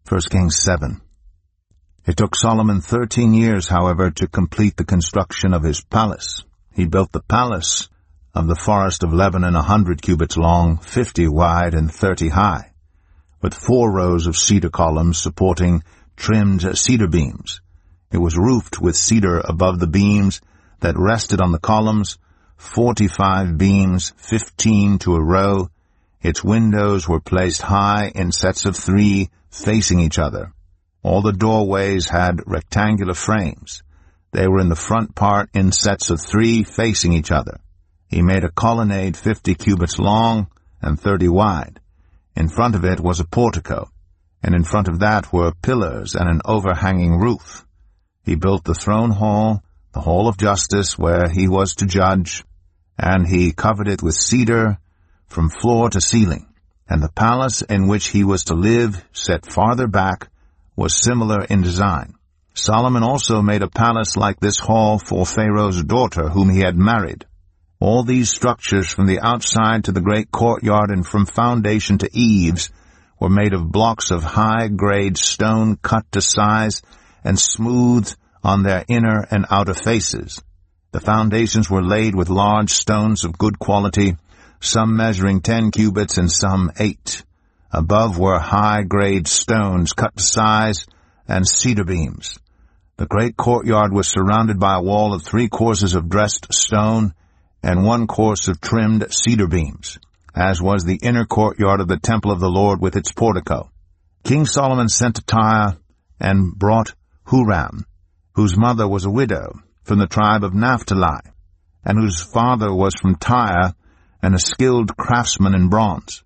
1 Kings 7. It took Solomon 13 years, however, to complete the construction of his palace. He built the palace of the forest of Lebanon 100 cubits long, 50 wide, and 30 high, with 4 rows of cedar columns supporting trimmed cedar beams. It was roofed with cedar above the beams that rested on the columns, 45 beams, 15 to a row. Its windows were placed high in sets of 3 facing each other. All the doorways had rectangular frames. They were in the front part in sets of 3 facing each other. He made a colonnade 50 cubits long and 30 wide. In front of it was a portico, and in front of that were pillars and an overhanging roof. He built the throne hall, the hall of justice, where he was to judge, and he covered it with cedar from floor to ceiling. And the palace in which he was to live, set farther back, was similar in design. Solomon also made a palace like this hall for Pharaoh's daughter, whom he had married. All these structures, from the outside to the great courtyard and from foundation to eaves, were made of blocks of high-grade stone cut to size and smoothed on their inner and outer faces. The foundations were laid with large stones of good quality, some measuring 10 cubits and some 8. Above were high-grade stones cut to size and cedar beams. The great courtyard was surrounded by a wall of 3 courses of dressed stone and 1 course of trimmed cedar beams, as was the inner courtyard of the temple of the Lord with its portico. King Solomon sent to Tyre and brought Huram, whose mother was a widow, from the tribe of Naphtali, and whose father was from Tyre and a skilled craftsman in bronze.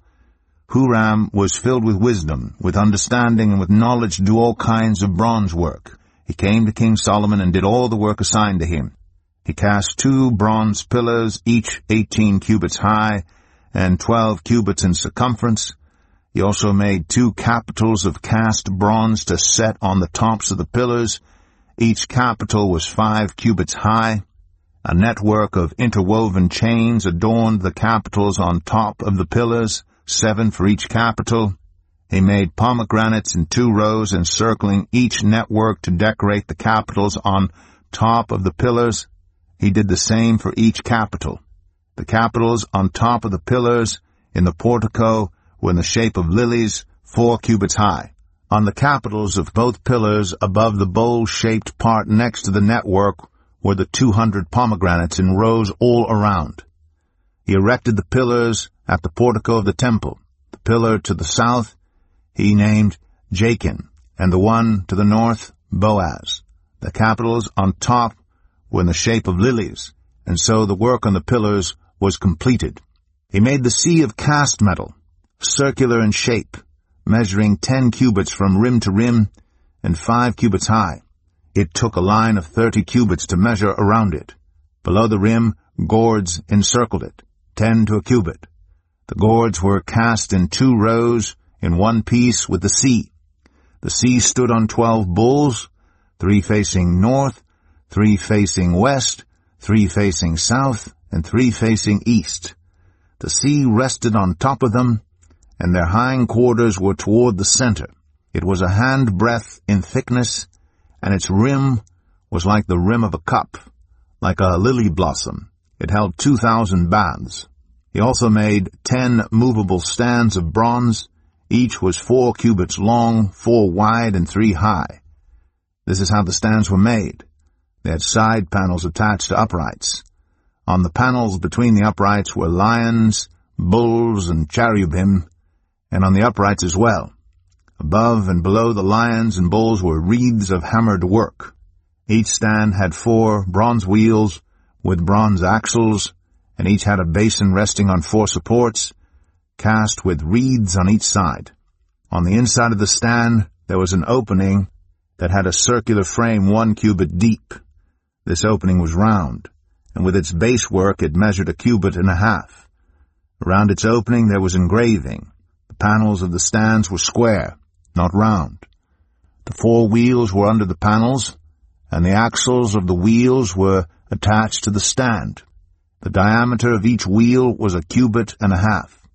Huram was filled with wisdom, with understanding, and with knowledge to do all kinds of bronze work. He came to King Solomon and did all the work assigned to him. He cast 2 bronze pillars, each 18 cubits high and 12 cubits in circumference. He also made 2 capitals of cast bronze to set on the tops of the pillars. Each capital was 5 cubits high. A network of interwoven chains adorned the capitals on top of the pillars, 7 for each capital. He made pomegranates in 2 rows encircling each network to decorate the capitals on top of the pillars. He did the same for each capital. The capitals on top of the pillars in the portico were in the shape of lilies, 4 cubits high. On the capitals of both pillars above the bowl-shaped part next to the network were the 200 pomegranates in rows all around. He erected the pillars at the portico of the temple. The pillar to the south he named Jachin, and the one to the north Boaz. The capitals on top were in the shape of lilies, and so the work on the pillars was completed. He made the sea of cast metal, circular in shape, measuring 10 cubits from rim to rim and 5 cubits high. It took a line of 30 cubits to measure around it. Below the rim, gourds encircled it, 10 to a cubit. The gourds were cast in 2 rows in one piece with the sea. The sea stood on 12 bulls, 3 facing north, 3 facing west, 3 facing south, and 3 facing east. The sea rested on top of them, and their hind quarters were toward the center. It was a handbreadth in thickness, and its rim was like the rim of a cup, like a lily blossom. It held 2,000 baths. He also made 10 movable stands of bronze. Each was 4 cubits long, 4 wide, and 3 high. This is how the stands were made. They had side panels attached to uprights. On the panels between the uprights were lions, bulls, and cherubim, and on the uprights as well. Above and below the lions and bulls were wreaths of hammered work. Each stand had 4 bronze wheels with bronze axles, and each had a basin resting on 4 supports, cast with wreaths on each side. On the inside of the stand there was an opening that had a circular frame 1 cubit deep. This opening was round, and with its base work it measured 1.5 cubits. Around its opening there was engraving. The panels of the stands were square, not round. The 4 wheels were under the panels, and the axles of the wheels were attached to the stand. The diameter of each wheel was 1.5 cubits.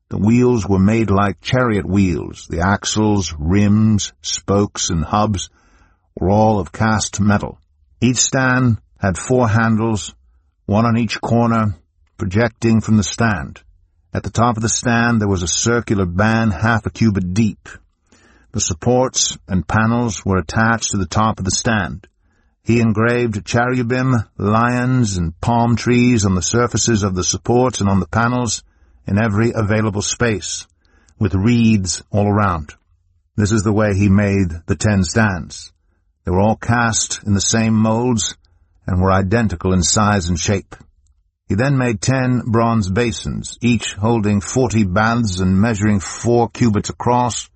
The wheels were made like chariot wheels. The axles, rims, spokes, and hubs were all of cast metal. Each stand had 4 handles, one on each corner, projecting from the stand. At the top of the stand there was a circular band half a cubit deep. The supports and panels were attached to the top of the stand. He engraved cherubim, lions, and palm trees on the surfaces of the supports and on the panels in every available space, with reeds all around. This is the way he made the 10 stands. They were all cast in the same molds and were identical in size and shape. He then made 10 bronze basins, each holding 40 baths and measuring 4 cubits across,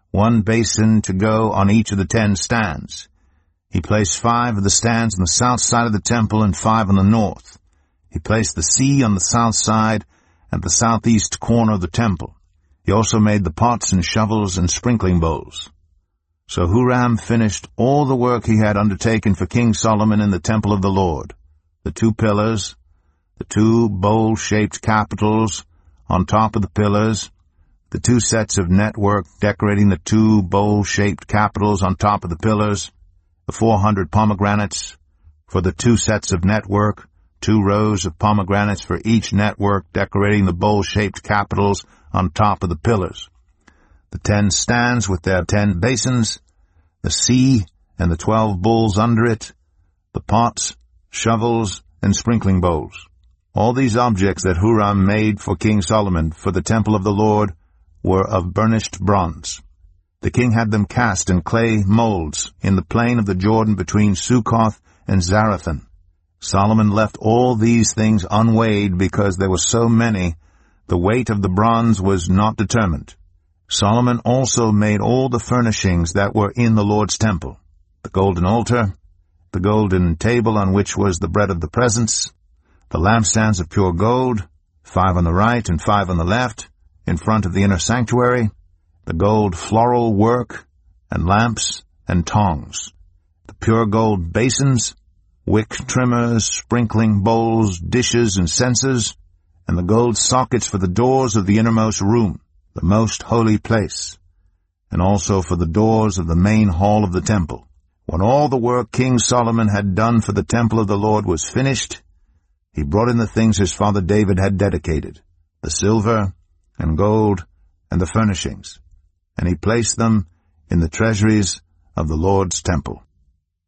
1 basin to go on each of the 10 stands. He placed 5 of the stands on the south side of the temple and 5 on the north. He placed the sea on the south side at the southeast corner of the temple. He also made the pots and shovels and sprinkling bowls. So Huram finished all the work he had undertaken for King Solomon in the temple of the Lord: the 2 pillars, the 2 bowl-shaped capitals on top of the pillars, the 2 sets of network decorating the 2 bowl-shaped capitals on top of the pillars, the 400 pomegranates for the 2 sets of network, 2 rows of pomegranates for each network decorating the bowl-shaped capitals on top of the pillars, the 10 stands with their 10 basins, the sea and the 12 bowls under it, the pots, shovels, and sprinkling bowls. All these objects that Huram made for King Solomon for the temple of the Lord were of burnished bronze. The king had them cast in clay molds in the plain of the Jordan between Succoth and Zarethan. Solomon left all these things unweighed because there were so many. The weight of the bronze was not determined. Solomon also made all the furnishings that were in the Lord's temple: the golden altar, the golden table on which was the bread of the presence, the lampstands of pure gold, 5 on the right and 5 on the left, in front of the inner sanctuary, the gold floral work, and lamps and tongs, the pure gold basins, wick trimmers, sprinkling bowls, dishes, and censers, and the gold sockets for the doors of the innermost room, the most holy place, and also for the doors of the main hall of the temple. When all the work King Solomon had done for the temple of the Lord was finished, he brought in the things his father David had dedicated, the silver and gold and the furnishings, and he placed them in the treasuries of the Lord's temple.